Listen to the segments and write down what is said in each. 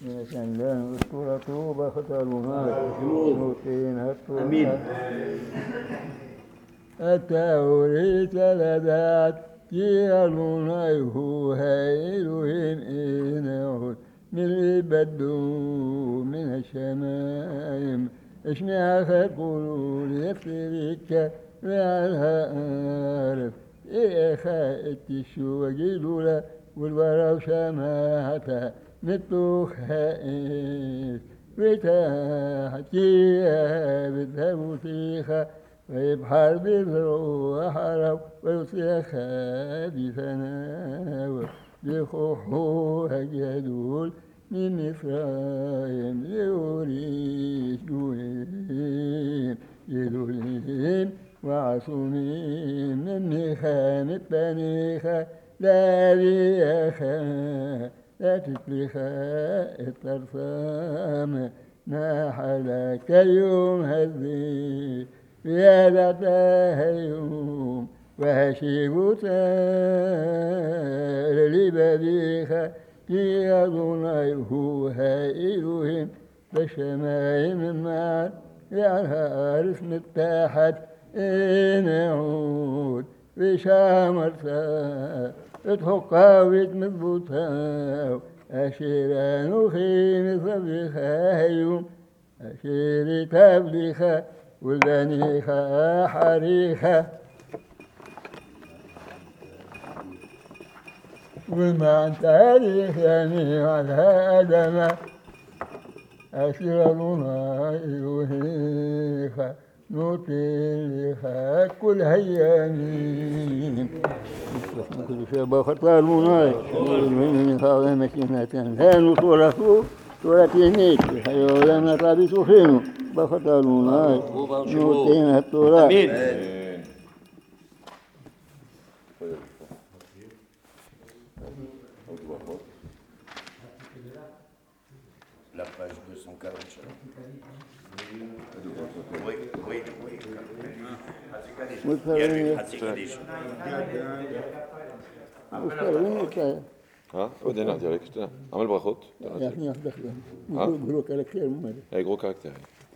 يتكلم الطورة بختلها نوتين أمين. التوريت لدات كيالونا هو هيلوهن إنهود من البدو من الشمايم اشمع خلقوا ليفتريك وعلها عارف إيه خائت الشو جيلولا والبراو شماعتا مثل خائف بتاحكيها بتهبو فيها ويبحر بالروح حرب ويصيح بفناوة لخوحوها جدول من مصرايم ليوريش دوين يدولين وعصومين من نخام التنيخة لا بيخا لا تتلخا الترسام ناحلك يوم هذي بيادتها يوم وهشيبوتا لبديخا كي أظني هو هائلهم بشمايم معا يعنها عرس متاحت إن يعود بشامرتا اتحقا ويتمضبوتا أشيران خيم صبيخا يوم أشيري تبليخا والبنيخة حريخة والمعن تاريخ يعني على آدم أسرارنا يوهيخة نوتيليخة كل هيامين كل شيء بخطار مناي من خاوة مكينة هانو صورتينيك حيولا نطابي سوفينو بخطار مناي نوتين التورا أمين. La page 240. Oui. ها ودينا ديالك عمل بרכות. גרו קרקטר.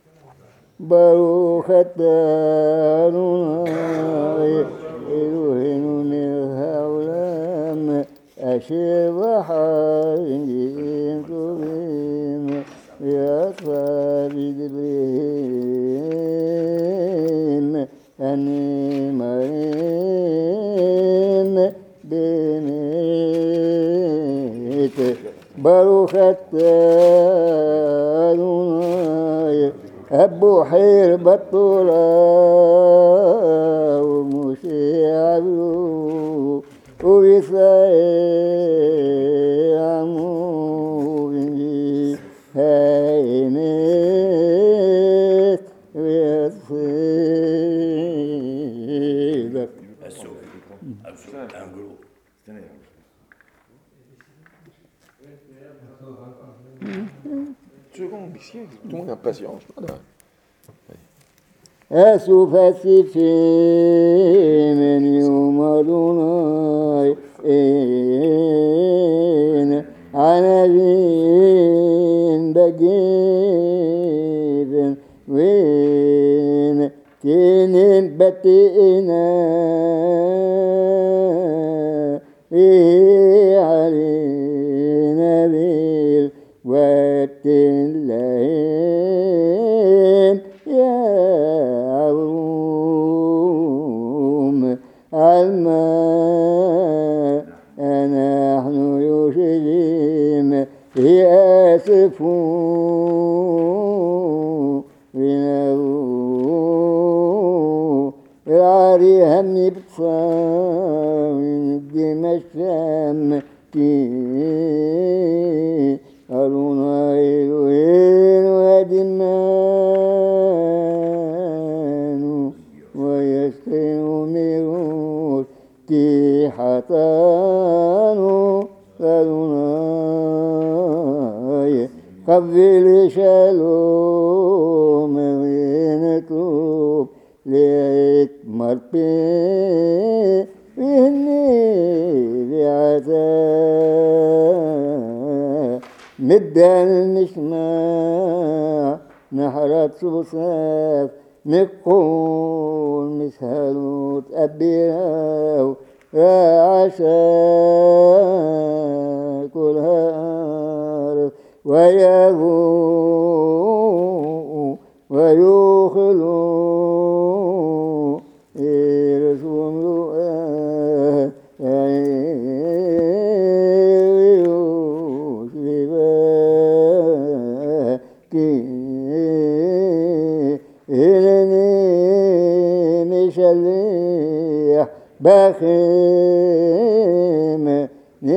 ברוך אתה אדוני אלוהינו מלך העולם אשר בחיים טובים ויצא בדברים הנאמרים באמת ברוך אתה אדוני أبو حير بطولة ومشيع له ويسايع موبني هاينات ويصيدك Tout le monde est impatient. أسوف من يوم أدوناي إن عنبين بجيبن وين تنين بتئنا علينا بيل واتلين يا عروم الماء نحن يشرم ياسفون بنبو العري هم بصام دمشام كي أرونا إلوين ودمان ويسكن ميروت كي حتانو أرونا قبل شالوم وينتوب ليت مربي بهني بعذاب مدان المسماع نحرت صوصاف نقول مسهلوت أبيراو يا عسى كل هار ويغو ويخلو يرسول مشليح بخيم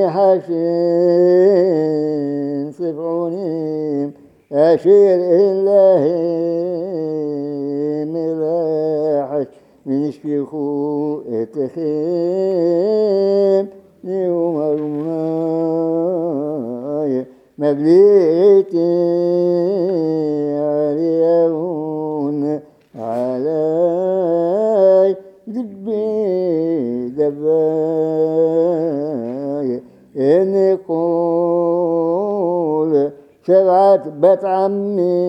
نحشين صفعونيم أشير إله ملاحش من شيخو اتخيم يوم الماي مبليتي عليون علي دبي دباي إني قول شبعت بيت عمي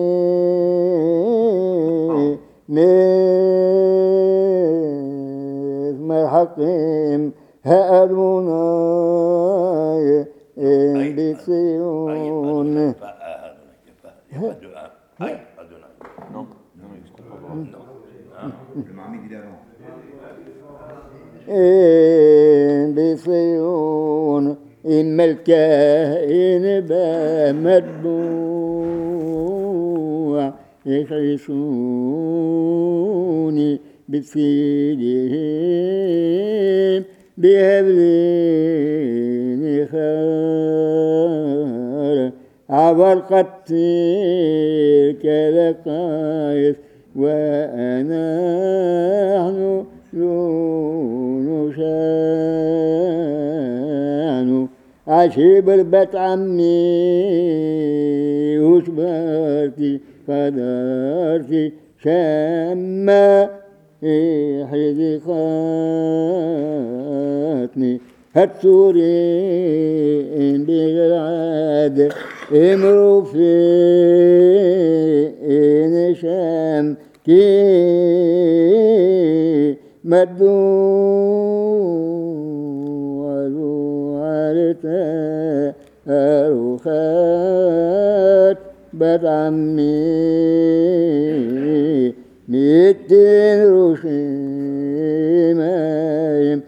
مثل الحقيم هأدوناي إن بيصيون Non, non, il se comprend pas. Le mari dit là non. إن بيصيون إما الكائن بمدبوع يخيصوني بسيدهم بهبلين خار عبر قتيل كالقايس ونحن دون شان عشيب البت عمي وشبرتي قدرتي شما حيدي خاتني هتسورين بالعاد امرو في نشام كي مدو عرتا أروخات بدعمي ميتين رشيمايم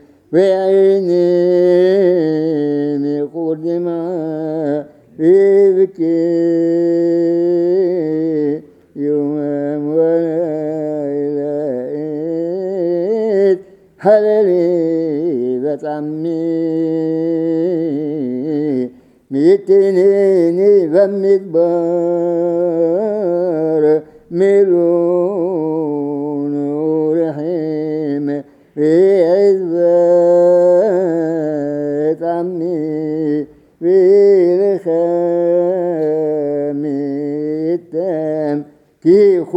وعيني قدما يبكي يوم ولا لقيت حلالي بتعمي ميتنيني بمدبار ملون ورحيم في عزبة عمي في الخام التام كي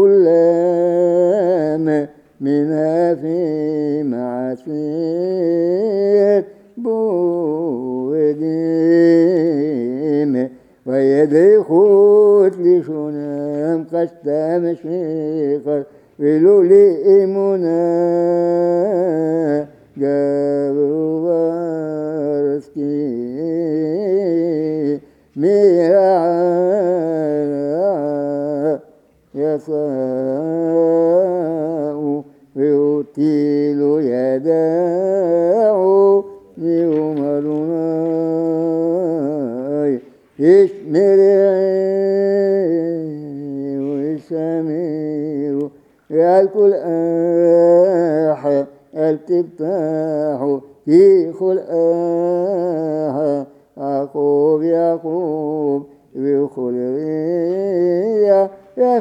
خلام منها في معصير بوديم ويدي خوت لشنام قستا مشيقر ولولي إمنا جابوا بارسكي ميرعا يصاء ويطيل يداعو يومرنا يشمرعي ويسمير يالكل آح التفتاح في خلقها عقوب يعقوب بخلقية يا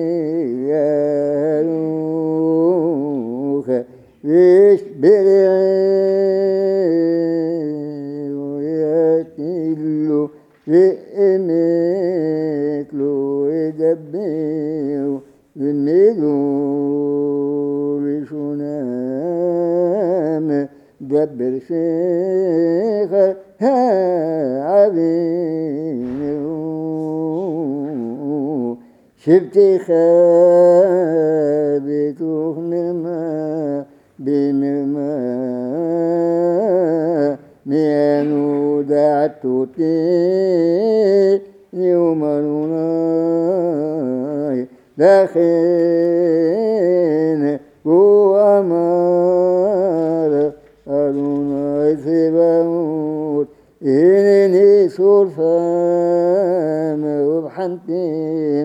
خيالوخ يشبرعي ويتلو لإمثلو يدبر بالنذور شنام دبر شيخ ها عبير شفتي خابتوخ مرما بمرما ميانو دعتوتي يومرونا داخين وأمار أرونا سباوت إنني سلفام وبحنتين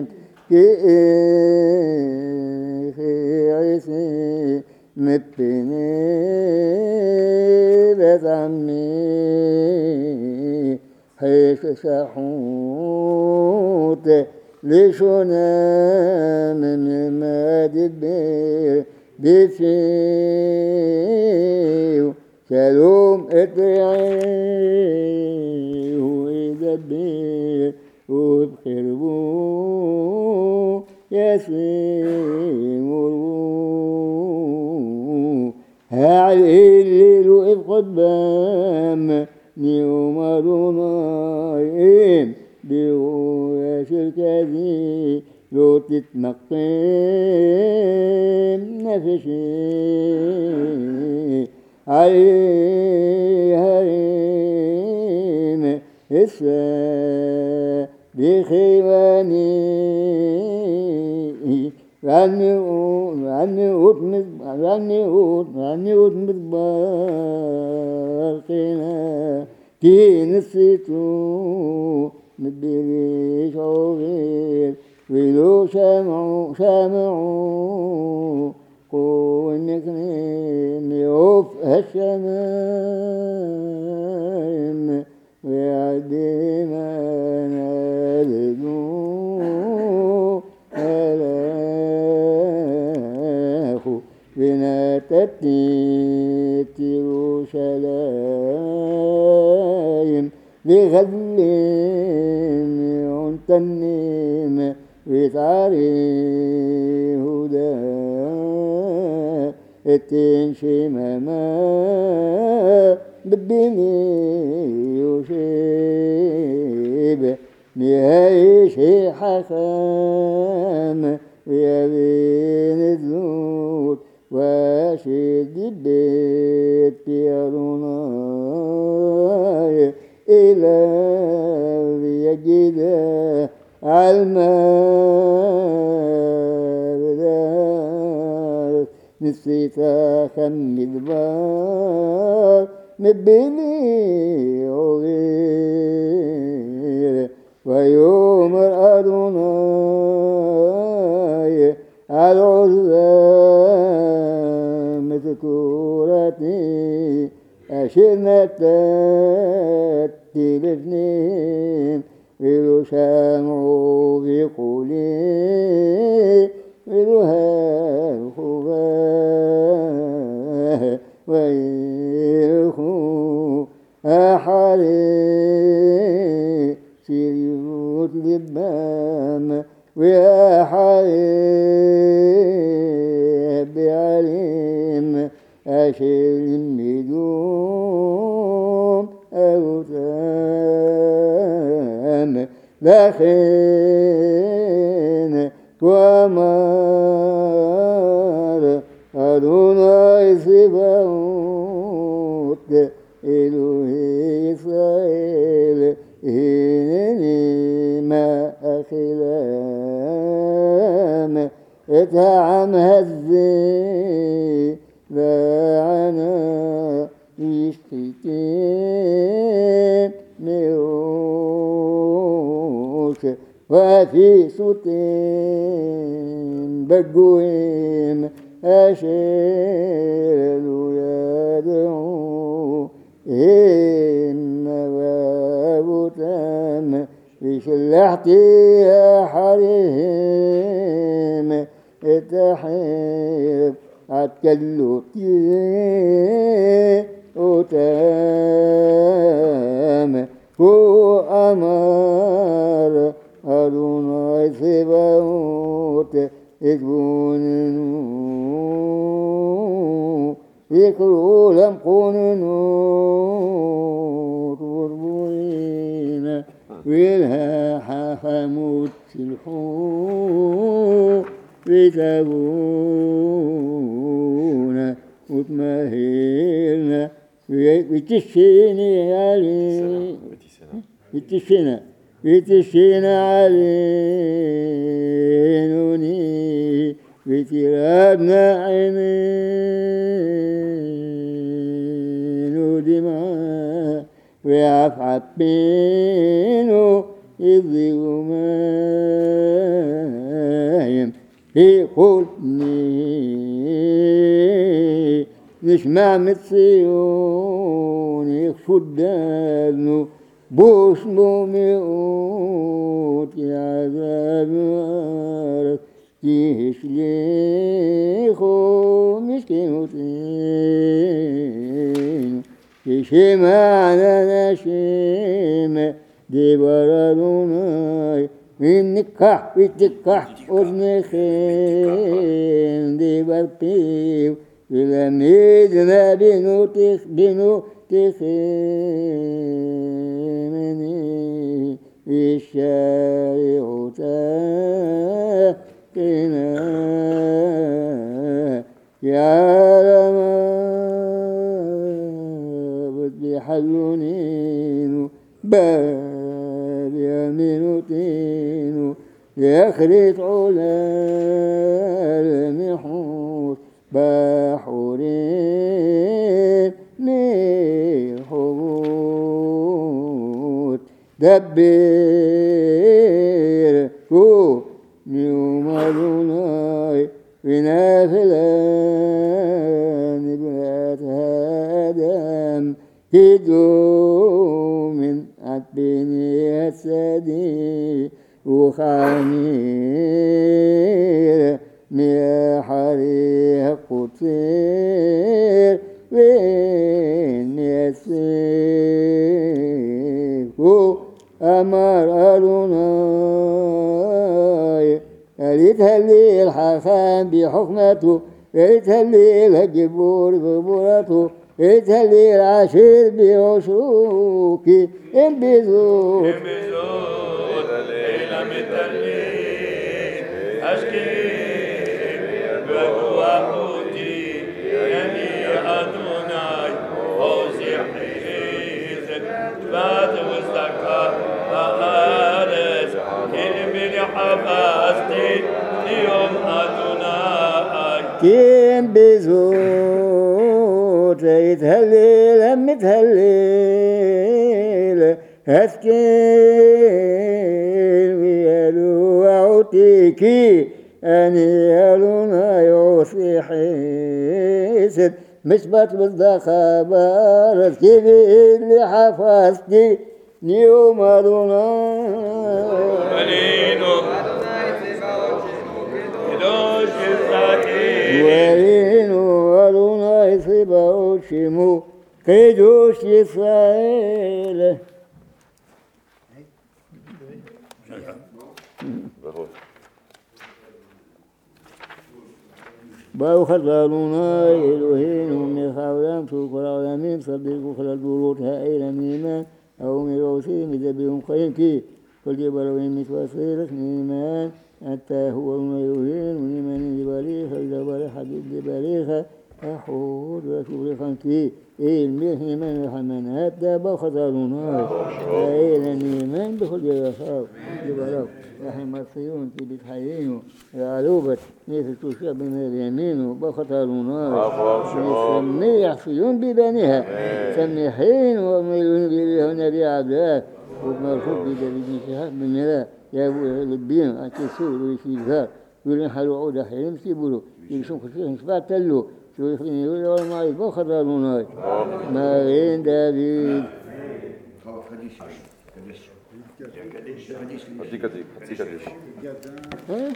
كي عيسي مبني بزعمي حيث سحوت لشنا من المادب بفيو شالوم اطيعيه ويدبر وبخربو يسيمو هاعي الليل وإذ قدام نيوم رونايم بيويا شركتي لو تتنقم نفسي عليها السا بخيواني عني أتمد بارقنا كي نسيتو مدري شعور ولو سامعوا قوة نكرم يوف الشمام ويعدي ما نالدو ألاخو بنا تتيترو سلايم بغدل ينتنم ويتعري هدى التنشي ماما بالدنيا يشيب نهاية شي حكام ويا بين الزود واشد البيت يروناي إلى يجد الماء نسيت خمد بار مبني وغير ويوم أدوناي العزام مذكورتي أشرنا الاثنين إلو سامعوا بقولي إلوها الخباه وإلخو أحالي سيريوت لبام ويا حبيب بعليم أشيل النجوم أوتام لخين ومار أدوناي سباوت إلهي إسرائيل إنني ما أخلام اتعم هزي لعنا يشتكي ميوش وفي صوتين بقوين أشير يدعو إن بابتان بشلحتي يا حريم اتحيب عتكلوتي وتام هو أمر أدوناي سباوت إتبوننو يكرو لم قوننو توربوين ويلها حمود تلحو بتابونا وتمهلنا بتشيني علي بتشينا علينوني بترابنا عينين ودماء وعفعبينو يضيقوا مايم يقولني نسمع متصيون يخشدانو بوش بوميوت يا عذاب عارف جيش ليخو مسكينوتين يشيما على نشيما دي برادوناي وينكح ويتكح أذنخين دي برقيو ولميدنا بنو تخيمني الشارع تاقنا يا رمى بحلونين باب يمينوتين يخرج علا المحوط بحورين ميحوت دبر كو نيوم أدوناي ونافلان بلاد هادم كدو من عتبيني السدي وخانير ميا حريق قطير وين يسيكو أمر أدوناي يتهلي الحكام بحكمته يتهلي الجبور ببورته يتهلي العشير بعشوكي انبذوك ليلة متلين أشكي بقوتي يعني أدوناي فوزي حيزك بعد وزكا أهارس كلمة حفاظتي اليوم أدوناي كيم بزوت يتهلل متهلل هسكين ويالو عوتيكي أني يالونا يوصي حيسد مثبت بالخبر كيف اللي حفظتي نيوم أدونا ورينو أدونا يصيبه شمو قيدوش إسرائيل باو خطالونا إلهين من خاولان سوق العالمين صدقوا خلال دولوت هائلا نيمان أو ميروسي مدبهم خيمكي كل جبروين متواصلة نيمان حتى هو الميروهين ونيمان جباليخ الجبال حديد جباليخ أحود وشغل خانكي الميح نيمان الحمان حتى باو خطالونا هائلا نيمان بكل جباليخ رحم الصيون في بتحيينه العلوبة نيفة الشعب من اليمين وبخطرونها سمي يحصيون ببنيها سميحين وميلون بليهن بعبدات ومرفوض بدرجة شهاب من ملا يا أبو لبين أتسول ويشيلها يقولون حلو عودة حين سيبولو يلسون خشيهم شبع تلو شو يخلين يقول والله معي بخطرونها ما غين دابيد قديش